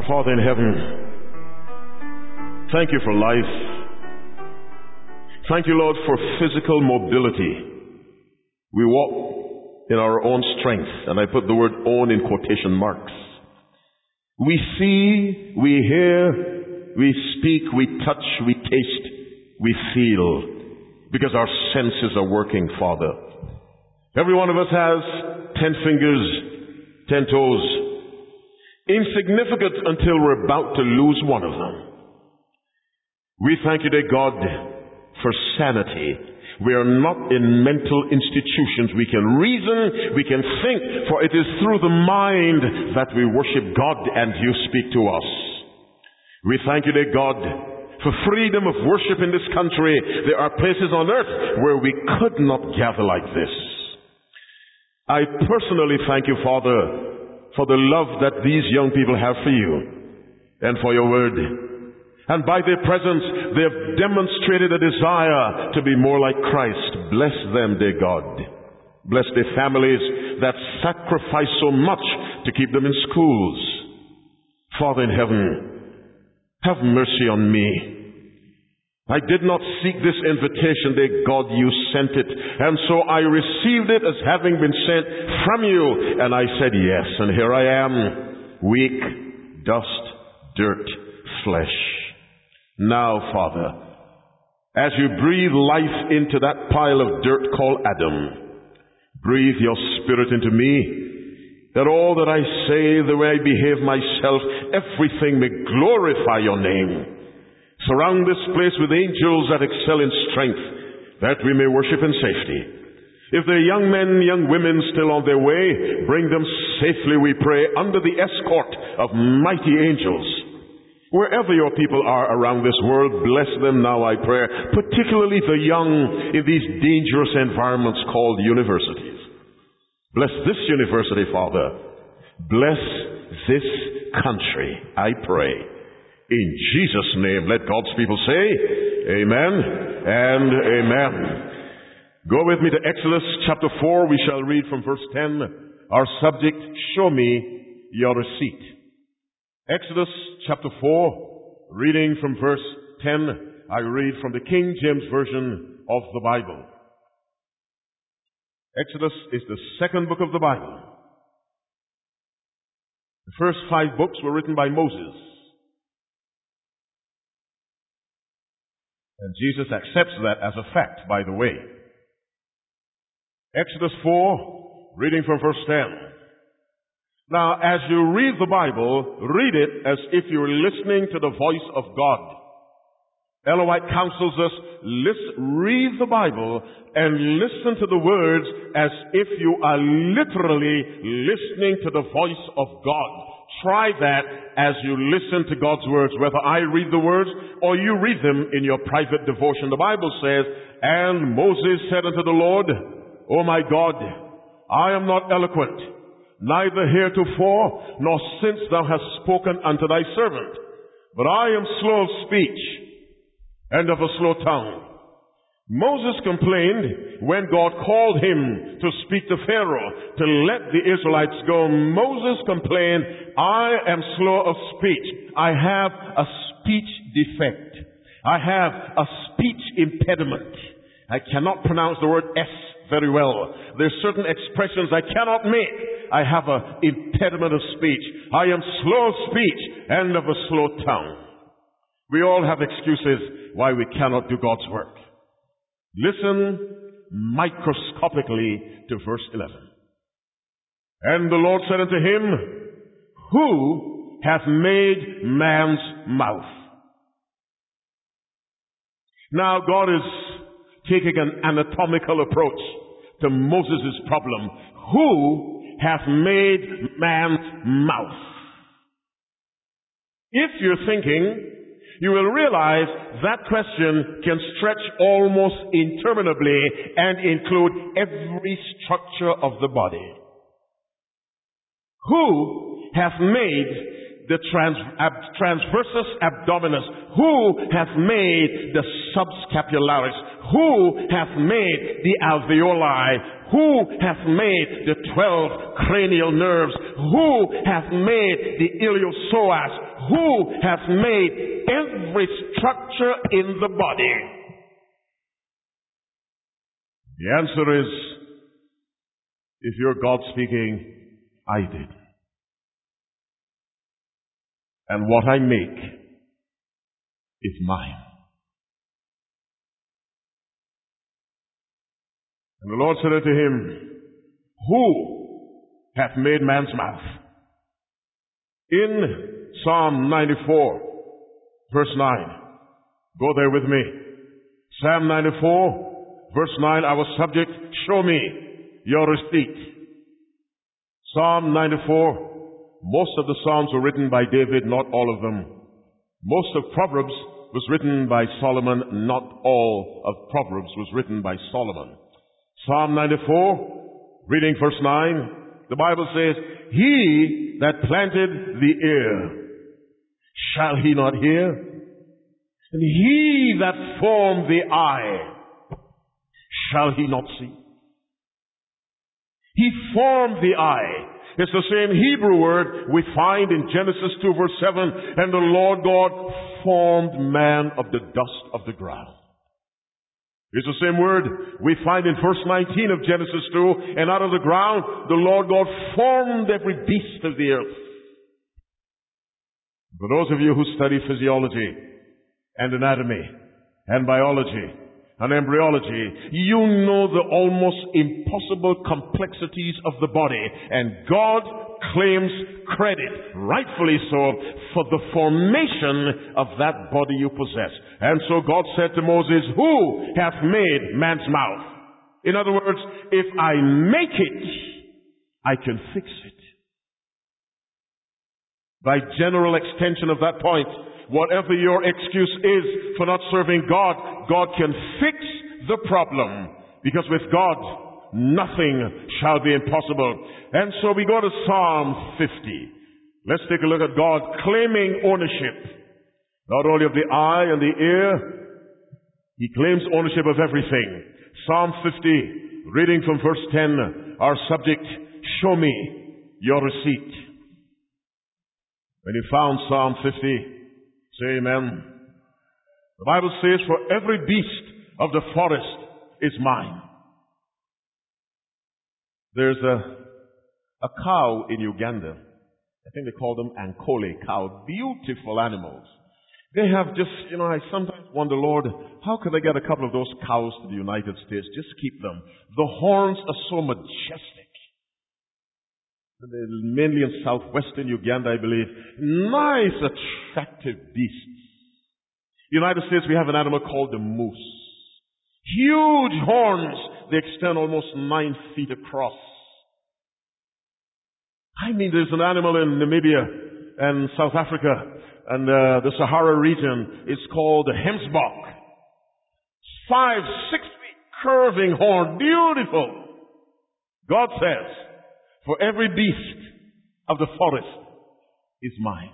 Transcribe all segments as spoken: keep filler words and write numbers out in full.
Father in heaven, thank you for life. Thank you, Lord, for physical mobility. We walk in our own strength, and I put the word own in quotation marks. We see, we hear, we speak, we touch, we taste, we feel, because our senses are working, Father. Every one of us has ten fingers, ten toes. Insignificant until we're about to lose one of them. We thank you, dear God, for sanity. We are not in mental institutions. We can reason, we can think, for it is through the mind that we worship God and you speak to us. We thank you, dear God, for freedom of worship in this country. There are places on earth where we could not gather like this. I personally thank you, Father, for the love that these young people have for you and for your word. And by their presence, they have demonstrated a desire to be more like Christ. Bless them, dear God. Bless their families that sacrifice so much to keep them in schools. Father in heaven, have mercy on me. I did not seek this invitation, dear God, you sent it. And so I received it as having been sent from you. And I said yes, and here I am, weak, dust, dirt, flesh. Now, Father, as you breathe life into that pile of dirt called Adam, breathe your Spirit into me, that all that I say, the way I behave myself, everything may glorify your name. Surround this place with angels that excel in strength, that we may worship in safety. If there are young men, young women still on their way, bring them safely, we pray, under the escort of mighty angels. Wherever your people are around this world, bless them now, I pray, particularly the young in these dangerous environments called universities. Bless this university, Father. Bless this country, I pray. In Jesus' name, let God's people say, amen and amen. Go with me to Exodus chapter four. We shall read from verse ten. Our subject, show me your receipt. Exodus chapter four, reading from verse ten. I read from the King James Version of the Bible. Exodus is the second book of the Bible. The first five books were written by Moses. And Jesus accepts that as a fact, by the way. Exodus four, reading from verse ten. Now, as you read the Bible, read it as if you're listening to the voice of God. Ellen White counsels us, listen, read the Bible and listen to the words as if you are literally listening to the voice of God. Try that as you listen to God's words, whether I read the words or you read them in your private devotion. The Bible says, and Moses said unto the Lord, O my God, I am not eloquent, neither heretofore, nor since thou hast spoken unto thy servant, but I am slow of speech, and of a slow tongue. Moses complained when God called him to speak to Pharaoh to let the Israelites go. Moses complained, I am slow of speech. I have a speech defect. I have a speech impediment. I cannot pronounce the word S very well. There's certain expressions I cannot make. I have an impediment of speech. I am slow of speech and of a slow tongue. We all have excuses why we cannot do God's work. Listen microscopically to verse eleven. And the Lord said unto him, who hath made man's mouth? Now God is taking an anatomical approach to Moses' problem. Who hath made man's mouth? If you're thinking, you will realize that question can stretch almost interminably and include every structure of the body. Who hath made the trans, ab, transversus abdominis? Who hath made the subscapularis? Who hath made the alveoli? Who hath made the twelve cranial nerves? Who hath made the iliopsoas? who hath made every structure in the body? The answer is, if you're God speaking, I did. And what I make is mine. And the Lord said unto him, who hath made man's mouth? In Psalm ninety-four, verse nine. Go there with me. Psalm ninety-four, verse nine, our subject, show me your receipt. Psalm ninety-four, most of the Psalms were written by David, not all of them. Most of Proverbs was written by Solomon, not all of Proverbs was written by Solomon. Psalm ninety-four, reading verse nine, the Bible says, he that planted the ear, shall he not hear? And he that formed the eye, shall he not see? He formed the eye. It's the same Hebrew word we find in Genesis two verse seven, and the Lord God formed man of the dust of the ground. It's the same word we find in verse nineteen of Genesis two, and out of the ground the Lord God formed every beast of the earth. For those of you who study physiology and anatomy and biology and embryology, you know the almost impossible complexities of the body, and God claims credit, rightfully so, for the formation of that body you possess. And so God said to Moses, who hath made man's mouth? In other words, if I make it, I can fix it. By general extension of that point, whatever your excuse is for not serving God, God can fix the problem. Because with God, nothing shall be impossible. And so we go to Psalm fifty. Let's take a look at God claiming ownership. Not only of the eye and the ear, He claims ownership of everything. Psalm fifty, reading from verse ten, our subject, show me your receipt. When you found Psalm fifty, say amen. The Bible says, for every beast of the forest is mine. There's a, a cow in Uganda. I think they call them Ankole cow. Beautiful animals. They have just, you know, I sometimes wonder, Lord, how can I get a couple of those cows to the United States? Just keep them. The horns are so majestic. They're mainly in southwestern Uganda, I believe. Nice, attractive beasts. United States, we have an animal called the moose. Huge horns. They extend almost nine feet across. I mean, there's an animal in Namibia and South Africa and uh, the Sahara region. It's called the Hemsbok. Five, six feet curving horn. Beautiful. God says, for every beast of the forest is mine.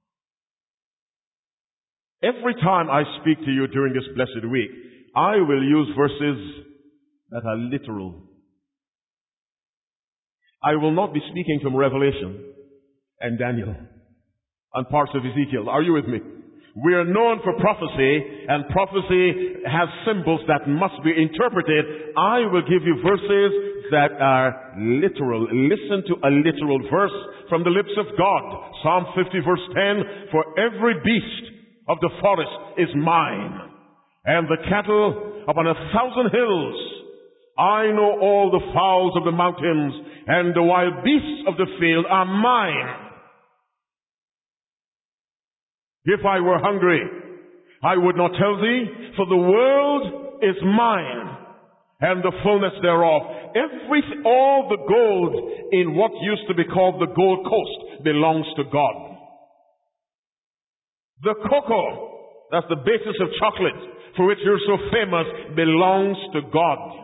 Every time I speak to you during this blessed week, I will use verses that are literal. I will not be speaking from Revelation and Daniel and parts of Ezekiel. Are you with me? We are known for prophecy, and prophecy has symbols that must be interpreted. I will give you verses that are literal. Listen to a literal verse from the lips of God. Psalm fifty verse ten, for every beast of the forest is mine, and the cattle upon a thousand hills. I know all the fowls of the mountains, and the wild beasts of the field are mine. If I were hungry, I would not tell thee, for the world is mine, and the fullness thereof. Every, all the gold in what used to be called the Gold Coast belongs to God. The cocoa, that's the basis of chocolate, for which you're so famous, belongs to God.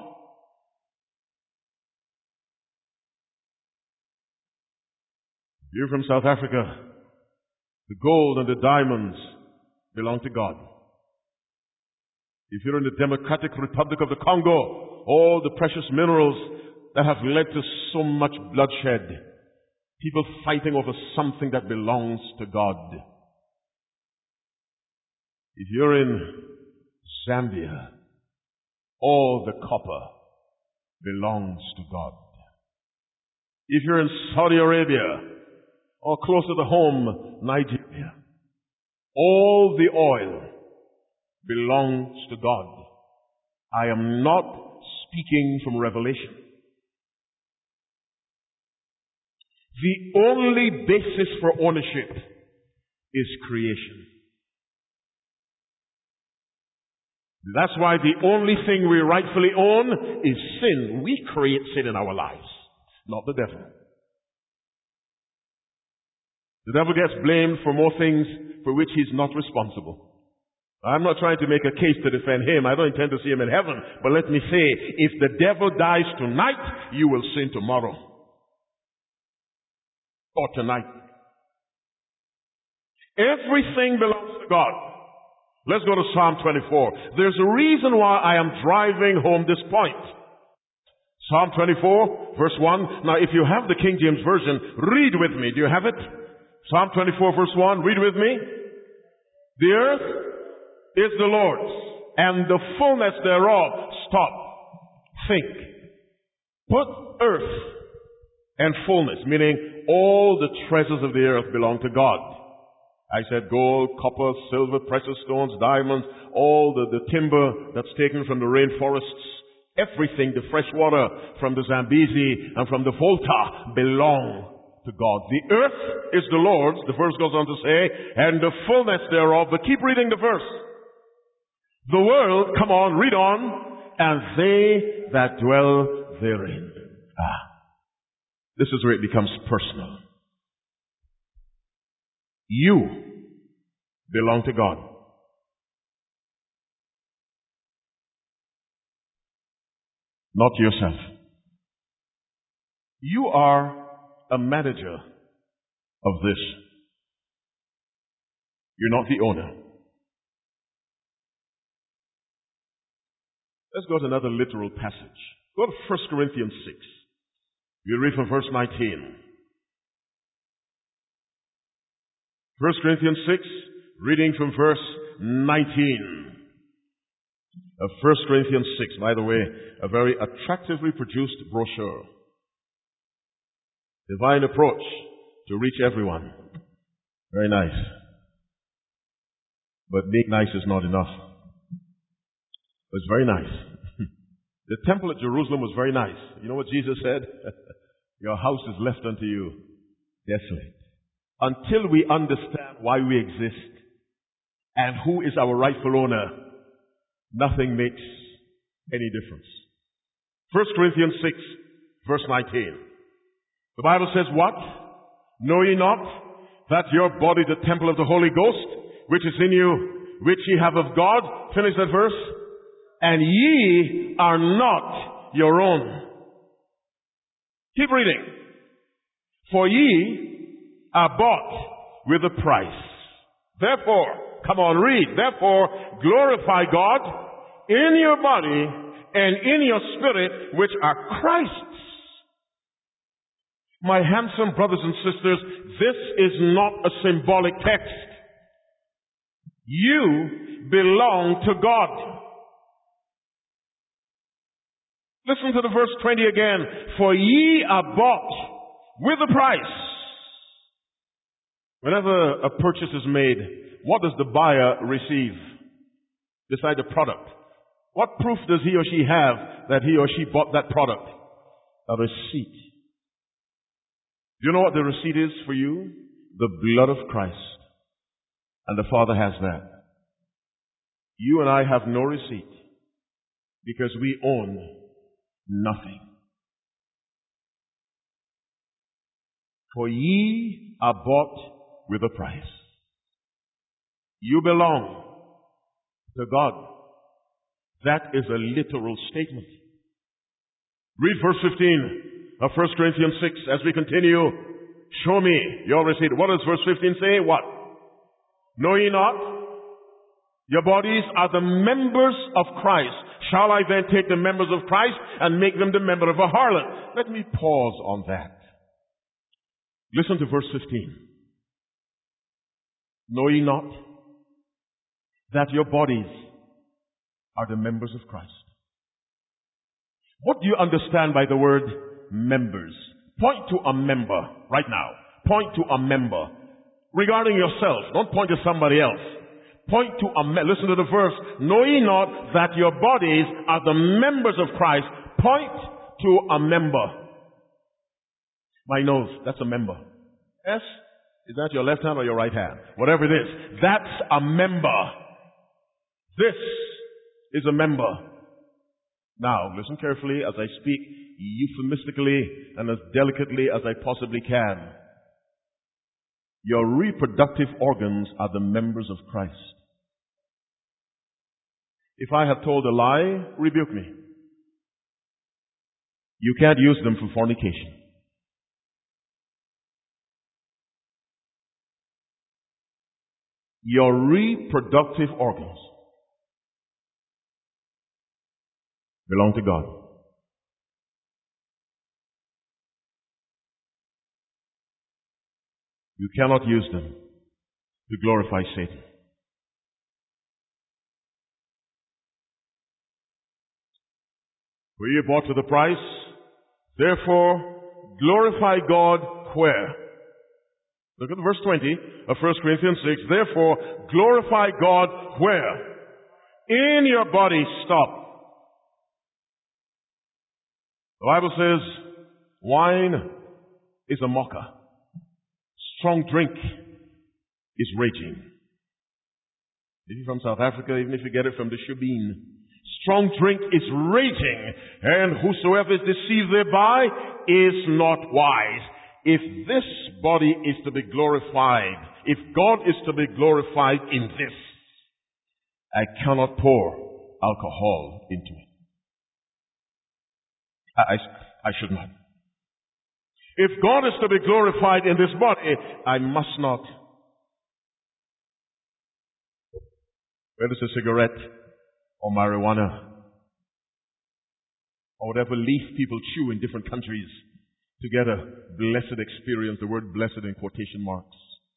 You're from South Africa. The gold and the diamonds belong to God. If you're in the Democratic Republic of the Congo, all the precious minerals that have led to so much bloodshed, people fighting over something that belongs to God. If you're in Zambia, all the copper belongs to God. If you're in Saudi Arabia, or closer to home, Nigeria, all the oil belongs to God. I am not speaking from revelation. The only basis for ownership is creation. That's why the only thing we rightfully own is sin. We create sin in our lives, not the devil. The devil gets blamed for more things for which he's not responsible. I'm not trying to make a case to defend him. I don't intend to see him in heaven. But let me say, if the devil dies tonight, you will sin tomorrow. Or tonight. Everything belongs to God. Let's go to Psalm twenty-four. There's a reason why I am driving home this point. Psalm twenty-four, verse one. Now, if you have the King James Version, read with me. Do you have it? Psalm twenty-four, verse one. Read with me. The earth is the Lord's, and the fullness thereof. Stop. Think. Put earth and fullness, meaning all the treasures of the earth belong to God. I said gold, copper, silver, precious stones, diamonds, all the, the timber that's taken from the rainforests, everything, the fresh water from the Zambezi and from the Volta belong to God. The earth is the Lord's, the verse goes on to say, and the fullness thereof. But keep reading the verse. The world, come on, read on, and they that dwell therein. Ah, this is where it becomes personal. You belong to God. Not yourself. You are a manager of this. You're not the owner. Let's go to another literal passage. Go to First Corinthians six. You read from verse nineteen. First Corinthians six, reading from verse nineteen. Of First Corinthians six, by the way, a very attractively produced brochure. Divine approach to reach everyone. Very nice. But being nice is not enough. It was very nice. The temple at Jerusalem was very nice. You know what Jesus said? Your house is left unto you desolate. Until we understand why we exist and who is our rightful owner, nothing makes any difference. First Corinthians six, verse nineteen. The Bible says what? Know ye not that your body is the temple of the Holy Ghost, which is in you, which ye have of God? Finish that verse. And ye are not your own. Keep reading. For ye are bought with a price. Therefore, come on, read. Therefore, glorify God in your body and in your spirit, which are Christ's. My handsome brothers and sisters, this is not a symbolic text. You belong to God. Listen to the verse twenty again. For ye are bought with a price. Whenever a purchase is made, what does the buyer receive beside the product? What proof does he or she have that he or she bought that product? A receipt. Do you know what the receipt is for you? The blood of Christ. And the Father has that. You and I have no receipt because we own nothing. For ye are bought with a price. You belong to God. That is a literal statement. Read verse fifteen of First Corinthians six as we continue. Show me your receipt. What does verse fifteen say? What? Know ye not? Your bodies are the members of Christ. Shall I then take the members of Christ and make them the member of a harlot? Let me pause on that. Listen to verse fifteen. Know ye not that your bodies are the members of Christ. What do you understand by the word members? Point to a member right now. Point to a member. Regarding yourself, don't point to somebody else. Point to a member. Listen to the verse. Know ye not that your bodies are the members of Christ? Point to a member. My nose, that's a member. Yes? Is that your left hand or your right hand? Whatever it is, that's a member. This is a member. Now, listen carefully as I speak euphemistically and as delicately as I possibly can. Your reproductive organs are the members of Christ. If I have told a lie, rebuke me. You can't use them for fornication. Your reproductive organs belong to God. You cannot use them to glorify Satan. For ye bought with a price, therefore glorify God where? Look at verse twenty of First Corinthians six. Therefore glorify God where? In your body. Stop. The Bible says wine is a mocker. Strong drink is raging. If you're from South Africa, even if you get it from the shebeen, strong drink is raging, and whosoever is deceived thereby is not wise. If this body is to be glorified, if God is to be glorified in this, I cannot pour alcohol into it. I, I, I should not. If God is to be glorified in this body, I must not. Whether it's a cigarette or marijuana or whatever leaf people chew in different countries to get a blessed experience, the word blessed in quotation marks.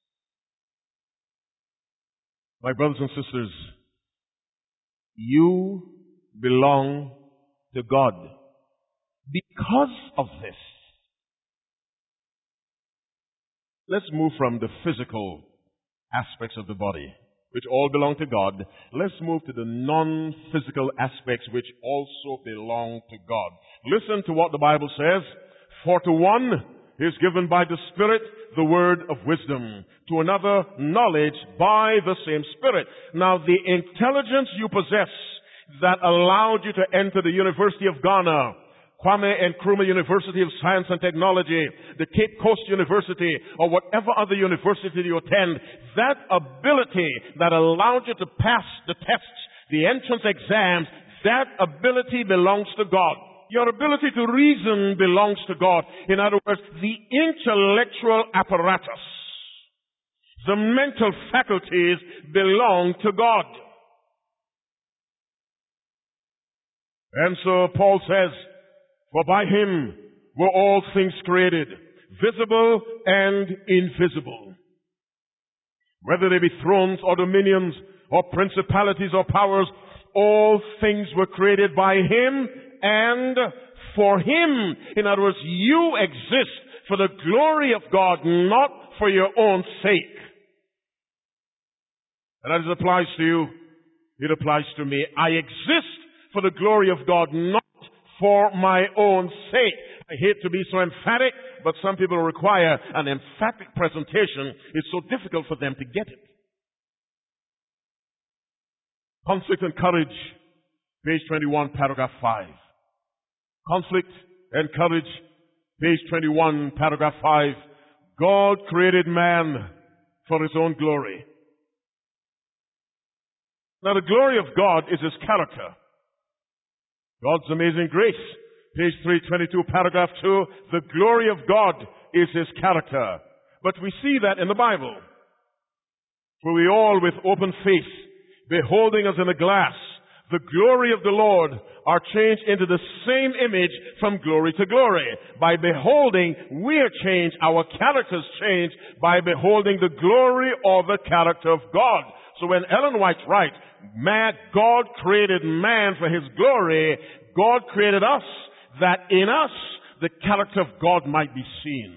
My brothers and sisters, you belong to God. Because of this, let's move from the physical aspects of the body, which all belong to God. Let's move to the non-physical aspects which also belong to God. Listen to what the Bible says. For to one is given by the Spirit the word of wisdom, to another knowledge by the same Spirit. Now the intelligence you possess that allowed you to enter the University of Ghana, Kwame Nkrumah University of Science and Technology, the Cape Coast University, or whatever other university you attend, that ability that allowed you to pass the tests, the entrance exams, that ability belongs to God. Your ability to reason belongs to God. In other words, the intellectual apparatus, the mental faculties belong to God. And so Paul says, for by him were all things created, visible and invisible. Whether they be thrones or dominions or principalities or powers, all things were created by him and for him. In other words, you exist for the glory of God, not for your own sake. And as it applies to you, it applies to me. I exist for the glory of God, not for my own sake. I hate to be so emphatic, but some people require an emphatic presentation. It's so difficult for them to get it. Conflict and Courage, page twenty-one, paragraph five. Conflict and Courage, page twenty-one, paragraph five. God created man for his own glory. Now the glory of God is his character. God's amazing grace, page three twenty-two, paragraph two. The glory of God is his character. But we see that in the Bible. For we all with open face, beholding as in a glass, the glory of the Lord, are changed into the same image from glory to glory. By beholding, we are changed, our characters change by beholding the glory or the character of God. So when Ellen White writes, man, God created man for his glory, God created us that in us the character of God might be seen.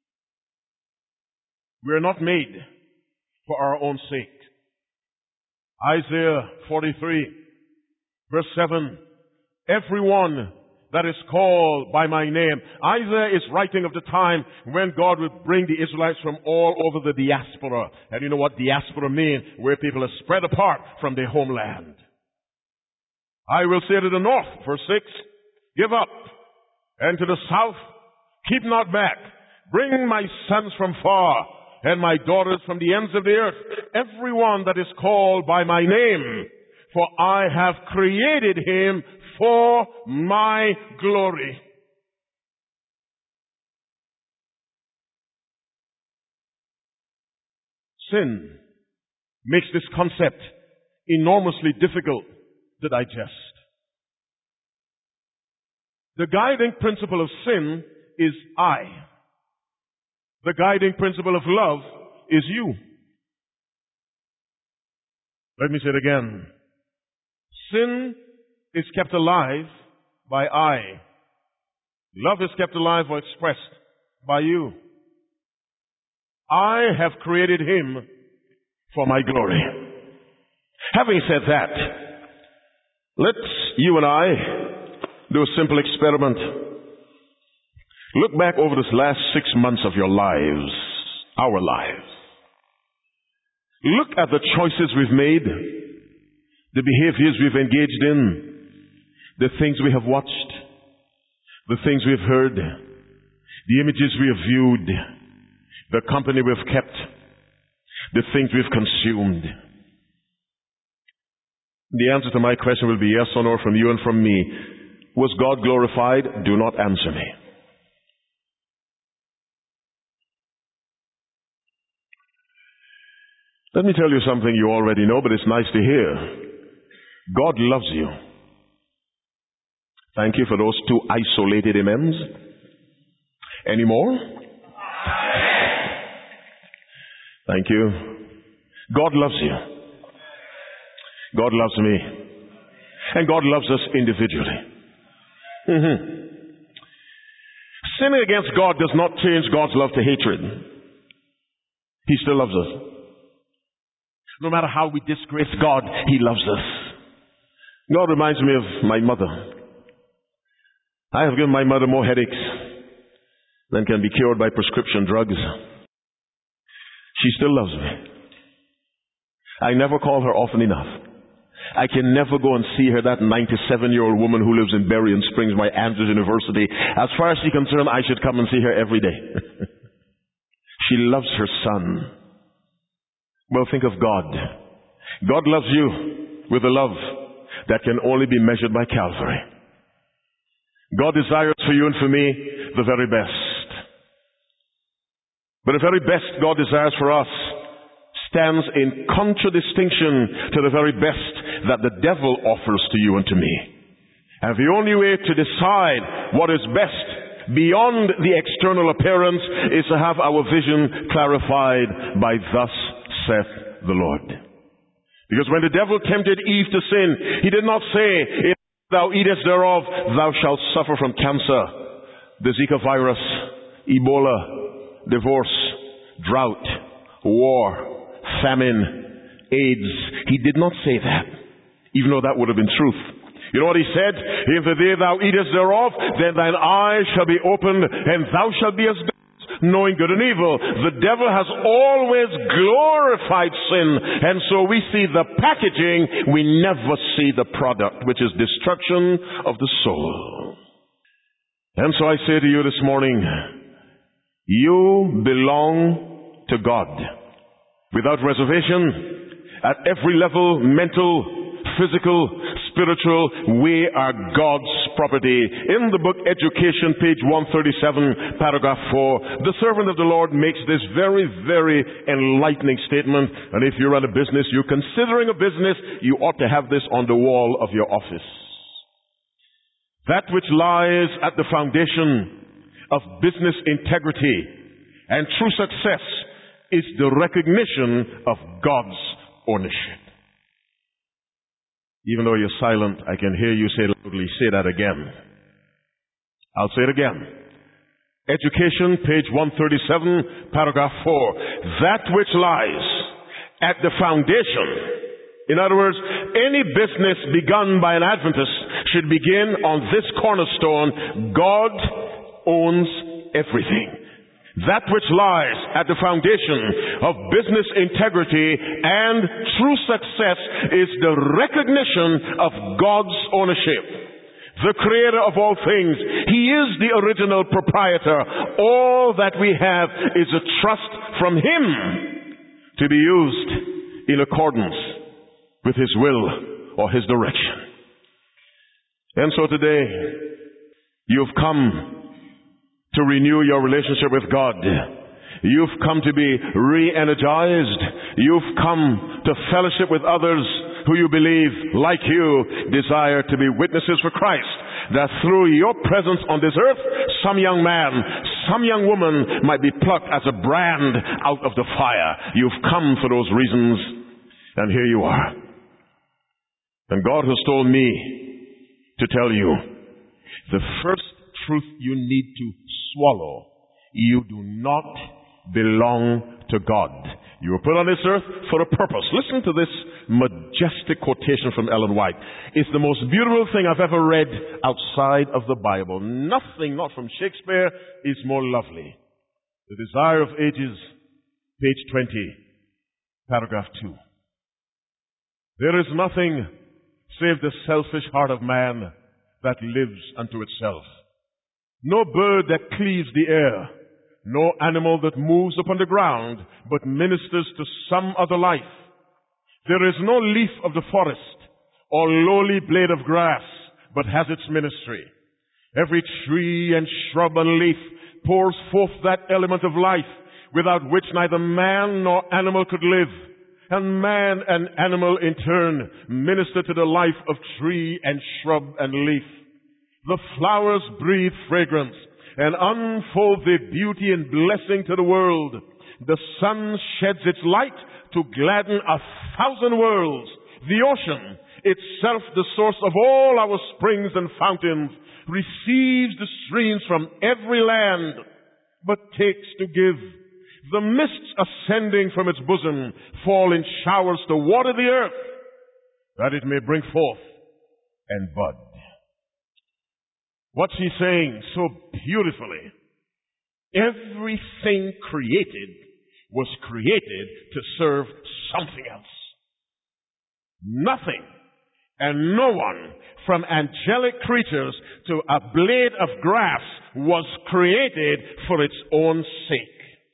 We are not made for our own sake. Isaiah forty-three, verse seven, everyone that is called by my name. Isaiah is writing of the time when God would bring the Israelites from all over the diaspora. And you know what diaspora means? Where people are spread apart from their homeland. I will say to the north, verse six, give up. And to the south, keep not back. Bring my sons from far and my daughters from the ends of the earth. Everyone that is called by my name. For I have created him for my glory. Sin makes this concept enormously difficult to digest. The guiding principle of sin is I. The guiding principle of love is you. Let me say it again. Sin is kept alive by I. Love is kept alive or expressed by you. I have created him for my glory. Having said that, let's, you and I, do a simple experiment. Look back over this last six months of your lives, our lives. Look at the choices we've made, the behaviors we've engaged in, the things we have watched, the things we've heard, the images we have viewed, the company we've kept, the things we've consumed. The answer to my question will be yes or no from you and from me. Was God glorified? Do not answer me. Let me tell you something you already know, but it's nice to hear. God loves you. Thank you for those two isolated amens. Any more? Thank you. God loves you. God loves me. And God loves us individually. Mm-hmm. Sinning against God does not change God's love to hatred. He still loves us. No matter how we disgrace God, He loves us. God reminds me of my mother. I have given my mother more headaches than can be cured by prescription drugs. She still loves me. I never call her often enough. I can never go and see her, that ninety-seven-year-old woman who lives in Berrien Springs, my Andrews University. As far as she's concerned, I should come and see her every day. She loves her son. Well, think of God. God loves you with a love that can only be measured by Calvary. God desires for you and for me the very best. But the very best God desires for us stands in contradistinction to the very best that the devil offers to you and to me. And the only way to decide what is best beyond the external appearance is to have our vision clarified by thus saith the Lord. Because when the devil tempted Eve to sin, he did not say, if thou eatest thereof, thou shalt suffer from cancer, the Zika virus, Ebola, divorce, drought, war, famine, AIDS. He did not say that, even though that would have been truth. You know what he said? If the day thou eatest thereof, then thine eyes shall be opened, and thou shalt be as gods, knowing good and evil. The devil has always glorified sin, and so we see the packaging, we never see the product, which is destruction of the soul. And so I say to you this morning, you belong to God. Without reservation, at every level, mental, physical, spiritual, we are God's property. In the book Education, page one thirty-seven, paragraph four, the servant of the Lord makes this very, very enlightening statement. And if you run a business, you're considering a business, you ought to have this on the wall of your office. That which lies at the foundation of business integrity and true success is the recognition of God's ownership. Even though you're silent, I can hear you say loudly, say that again. I'll say it again. Education, page one thirty-seven, paragraph four. That which lies at the foundation. In other words, any business begun by an Adventist should begin on this cornerstone: God owns everything. That which lies at the foundation of business integrity and true success is the recognition of God's ownership. The creator of all things. He is the original proprietor. All that we have is a trust from Him to be used in accordance with His will or His direction. And so today, you've come to renew your relationship with God. You've come to be re-energized. You've come to fellowship with others who you believe, like you, desire to be witnesses for Christ. That through your presence on this earth, some young man, some young woman might be plucked as a brand out of the fire. You've come for those reasons, and here you are. And God has told me to tell you, the first truth you need to swallow: you do not belong to God. You were put on this earth for a purpose. Listen to this majestic quotation from Ellen White. It's the most beautiful thing I've ever read outside of the Bible. Nothing, not from Shakespeare, is more lovely. The Desire of Ages, page twenty, paragraph two. There is nothing save the selfish heart of man that lives unto itself. No bird that cleaves the air, no animal that moves upon the ground, but ministers to some other life. There is no leaf of the forest or lowly blade of grass, but has its ministry. Every tree and shrub and leaf pours forth that element of life, without which neither man nor animal could live. And man and animal in turn minister to the life of tree and shrub and leaf. The flowers breathe fragrance and unfold their beauty and blessing to the world. The sun sheds its light to gladden a thousand worlds. The ocean, itself the source of all our springs and fountains, receives the streams from every land, but takes to give. The mists ascending from its bosom fall in showers to water the earth, that it may bring forth and bud. What's he saying so beautifully? Everything created was created to serve something else. Nothing and no one, from angelic creatures to a blade of grass, was created for its own sake.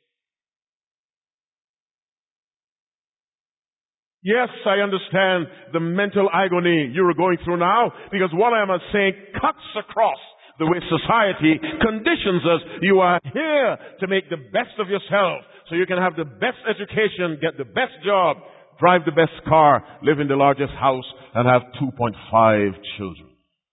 Yes, I understand the mental agony you are going through now, because what I am saying cuts across the way society conditions us. You are here to make the best of yourself, so you can have the best education, get the best job, drive the best car, live in the largest house, and have two point five children.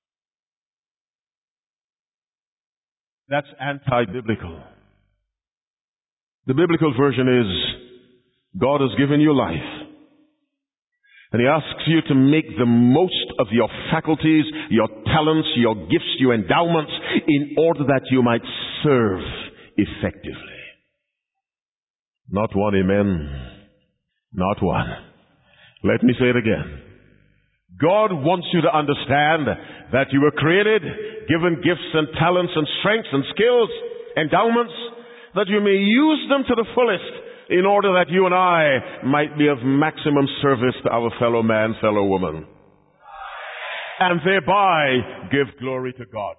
That's anti-biblical. The biblical version is, God has given you life. And He asks you to make the most of your faculties, your talents, your gifts, your endowments, in order that you might serve effectively. Not one amen. Not one. Let me say it again. God wants you to understand that you were created, given gifts and talents and strengths and skills, endowments, that you may use them to the fullest, in order that you and I might be of maximum service to our fellow man, fellow woman, and thereby give glory to God.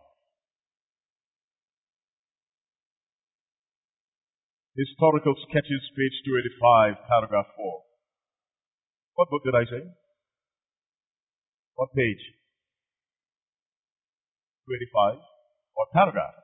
Historical Sketches, page two eighty-five, paragraph four. What book did I say? What page? two eighty-five. What paragraph?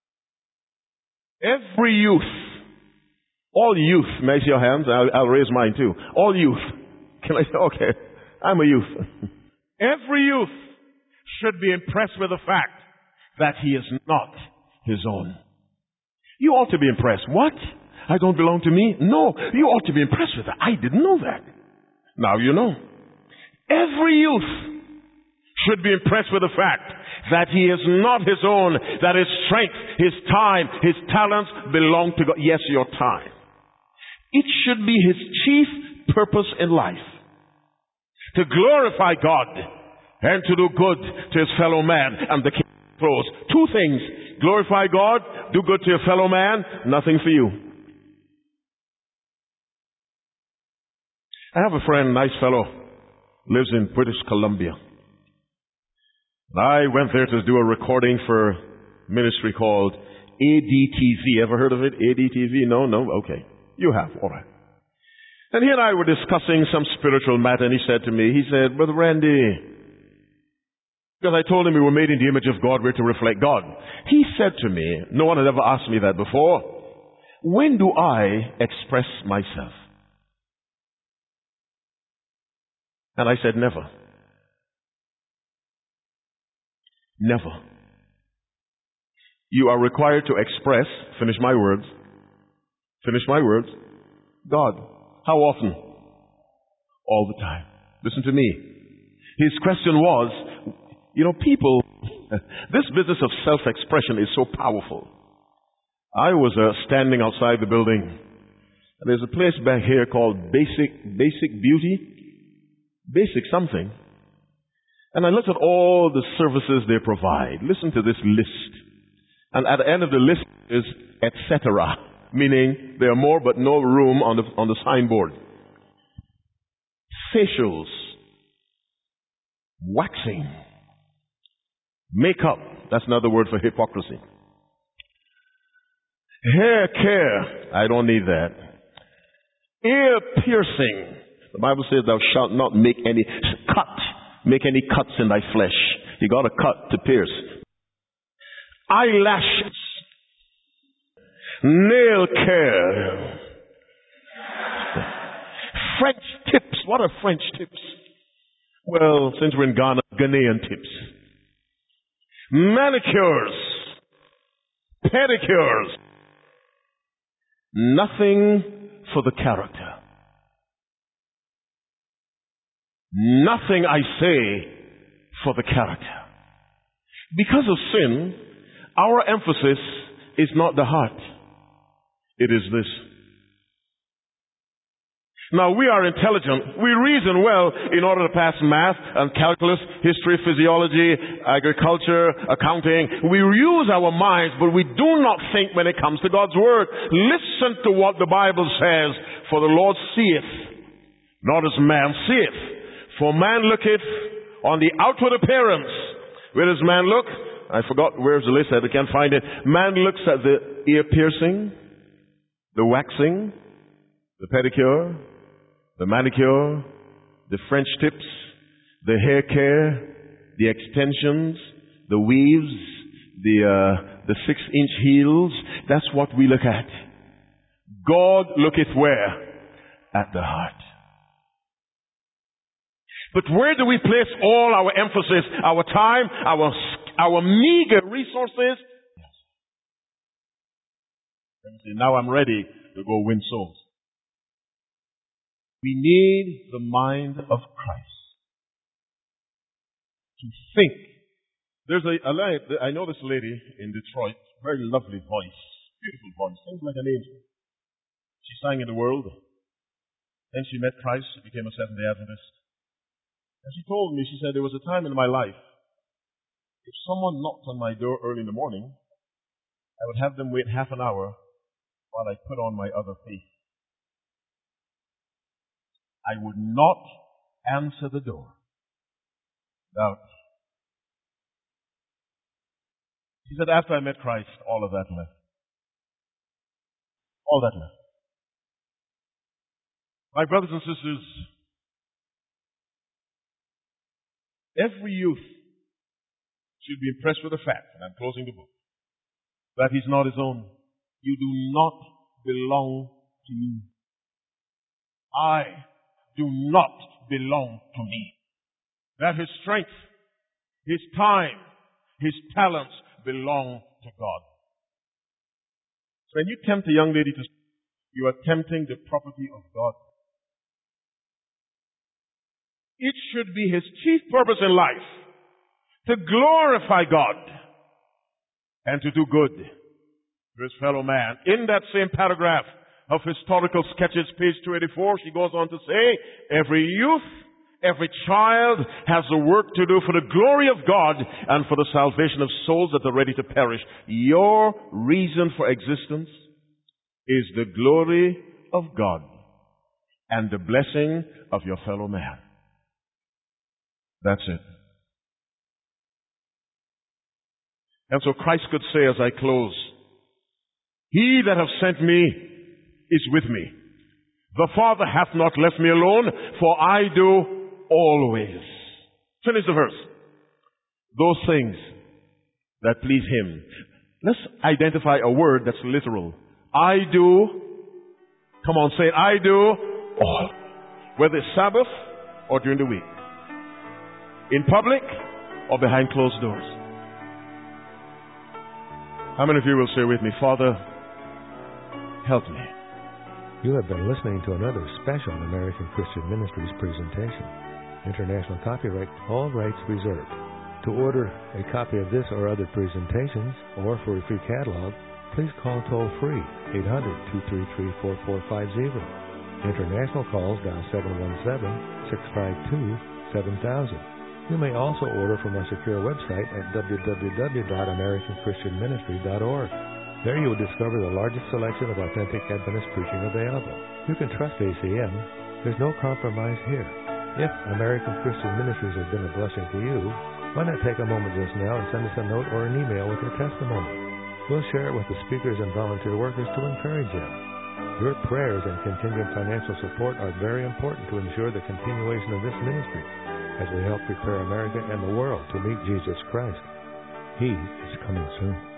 Every youth, all youth, may I see your hands? I'll, I'll raise mine too. All youth. Can I say, okay, I'm a youth. Every youth should be impressed with the fact that he is not his own. You ought to be impressed. What? I don't belong to me? No, you ought to be impressed with that. I didn't know that. Now you know. Every youth should be impressed with the fact that he is not his own, that his strength, his time, his talents belong to God. Yes, your time. It should be his chief purpose in life to glorify God and to do good to his fellow man. And the king throws two things: glorify God, do good to your fellow man, nothing for you. I have a friend, nice fellow, lives in British Columbia. I went there to do a recording for a ministry called A D T V. Ever heard of it? A D T V? No? No? Okay. You have. All right. And he and I were discussing some spiritual matter, and he said to me, he said, Brother Randy, because I told him we were made in the image of God, we're to reflect God. He said to me, no one had ever asked me that before, when do I express myself? And I said, never. Never. You are required to express, finish my words, finish my words, God. How often? All the time. Listen to me. His question was, you know, people, this business of self-expression is so powerful. I was uh, standing outside the building, and there's a place back here called Basic, Basic Beauty, Basic something. And I looked at all the services they provide. Listen to this list. And at the end of the list is et cetera, meaning there are more but no room on the, on the signboard. Facials, waxing, makeup, that's another word for hypocrisy. Hair care, I don't need that. Ear piercing, the Bible says thou shalt not make any cut. Make any cuts in thy flesh. You got to cut to pierce. Eyelashes. Nail care. French tips. What are French tips? Well, since we're in Ghana, Ghanaian tips. Manicures. Pedicures. Nothing for the character. Nothing, I say, for the character. Because of sin, our emphasis is not the heart. It is this. Now, we are intelligent. We reason well in order to pass math and calculus, history, physiology, agriculture, accounting. We use our minds, but we do not think when it comes to God's Word. Listen to what the Bible says. For the Lord seeth, not as man seeth. For man looketh on the outward appearance. Where does man look? I forgot where's the list. I can't find it. Man looks at the ear piercing, the waxing, the pedicure, the manicure, the French tips, the hair care, the extensions, the weaves, the uh, the six-inch heels. That's what we look at. God looketh where? At the heart. But where do we place all our emphasis, our time, our our meager resources? Let me see. Now I'm ready to go win souls. We need the mind of Christ to think. There's a, a I know this lady in Detroit, very lovely voice, beautiful voice, sings like an angel. She sang in the world. Then she met Christ. She became a Seventh-day Adventist. And she told me, she said, there was a time in my life, if someone knocked on my door early in the morning, I would have them wait half an hour while I put on my other faith. I would not answer the door. Doubt. She said, after I met Christ, all of that left. All that left. My brothers and sisters, every youth should be impressed with the fact, and I'm closing the book, that he's not his own. You do not belong to you. I do not belong to me. That his strength, his time, his talents belong to God. So when you tempt a young lady to, you are tempting the property of God. It should be his chief purpose in life to glorify God and to do good to his fellow man. In that same paragraph of Historical Sketches, page two eighty-four, she goes on to say, every youth, every child has a work to do for the glory of God and for the salvation of souls that are ready to perish. Your reason for existence is the glory of God and the blessing of your fellow man. That's it. And so Christ could say as I close, he that hath sent me is with me. The Father hath not left me alone, for I do always. Finish the verse. Those things that please him. Let's identify a word that's literal. I do, come on, say it, I do all. Whether it's Sabbath or during the week. In public or behind closed doors. How many of you will say with me, Father, help me? You have been listening to another special American Christian Ministries presentation. International copyright, all rights reserved. To order a copy of this or other presentations, or for a free catalog, please call toll-free eight hundred, two three three, four four five zero. International calls dial seven one seven, six five two, seven thousand. You may also order from our secure website at w w w dot american christian ministry dot org. There you will discover the largest selection of authentic Adventist preaching available. You can trust A C M. There's no compromise here. If American Christian Ministries has been a blessing to you, why not take a moment just now and send us a note or an email with your testimony? We'll share it with the speakers and volunteer workers to encourage them. Your prayers and contingent financial support are very important to ensure the continuation of this ministry as we help prepare America and the world to meet Jesus Christ. He is coming soon.